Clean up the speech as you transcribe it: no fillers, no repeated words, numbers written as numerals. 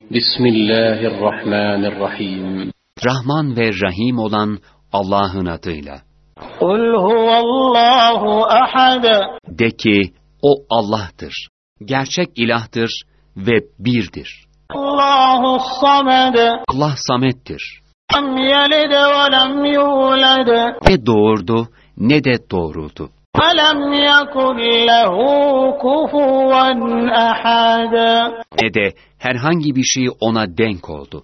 Bismillahirrahmanirrahim. Rahman ve Rahim olan Allah'ın adıyla. Kul huvallahu ahad. De ki, o Allah'tır. Gerçek ilahtır ve birdir. Allahu samed. Allah samettir. Lem yelid ve lem yulad. Ne doğurdu ne de doğruldu. Ve lem yekun lehu kufuven ahad. Ne de herhangi bir şey ona denk oldu.